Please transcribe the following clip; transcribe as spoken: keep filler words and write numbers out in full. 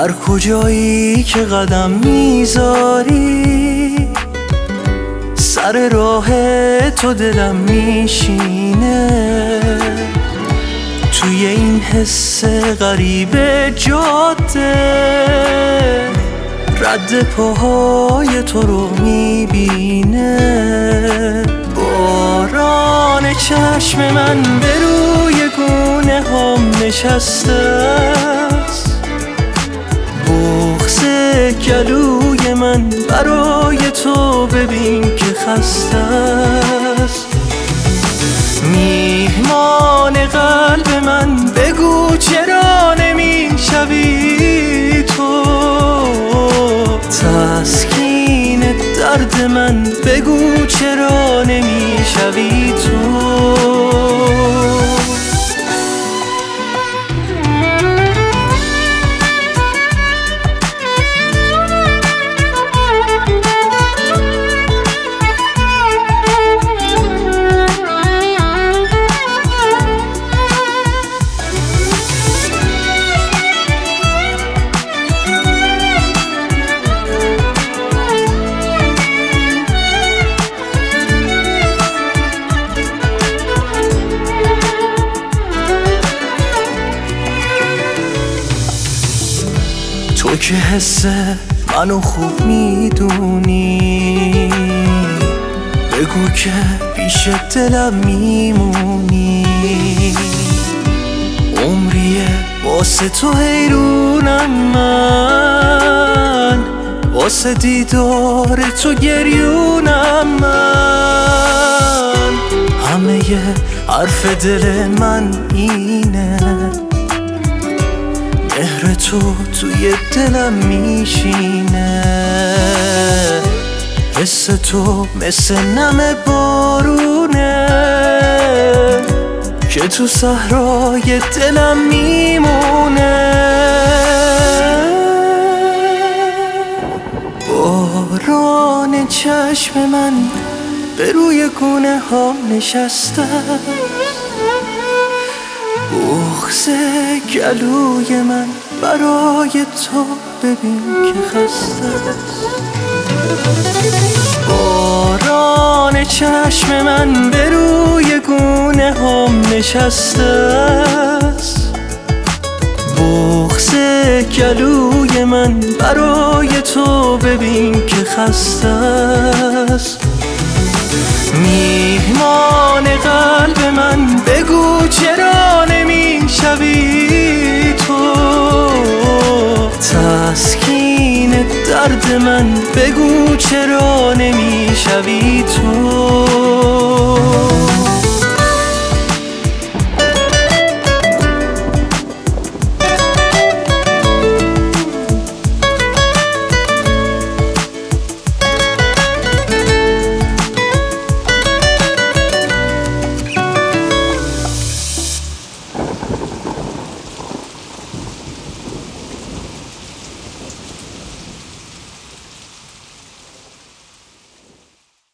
هر کجایی که قدم میذاری سر راه تو دلم میشینه، توی این حس غریب جاده رد پاهای تو رو میبینه. باران چشم من به روی گونه هم نشسته است، بغض گلوی من برای تو ببین که خسته است. میهمان قلب من بگو چرا نمیشوی تو، تسکین درد من بگو چرا نمیشوی تو. تو که حس منو خوب میدونی، بگو که پیش دلم میمونی. عمریه واسه تو حیرونم من، واسه دیدار تو گریونم من. همه حرف دل من اینه، مهر تو توی دلم میشینه. حس تو مثل نم بارونه که تو صحرای دلم میمونه. باران چشم من به روی گونه ها نشسته، بغض گلوی من برای تو ببین که خسته است. باران چشم من به روی گونه هم نشسته است، بغض گلوی من برای تو ببین که خسته است. میهمان قلب من بگو چرا نمیشوی تو، تسکین درد من بگو چرا نمیشوی تو.